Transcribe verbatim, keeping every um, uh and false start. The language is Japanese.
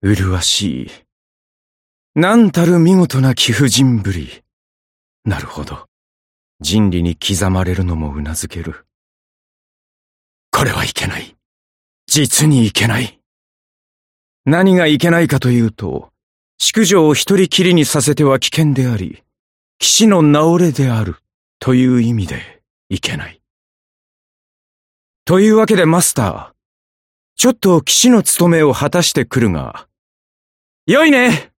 麗しい。なんたる見事な貴婦人ぶり。なるほど。人理に刻まれるのもうなずける。これはいけない。実にいけない。何がいけないかというと、淑女を一人きりにさせては危険であり、騎士の名折れであるという意味でいけない。というわけでマスター、ちょっと騎士の務めを果たしてくるが、よいね。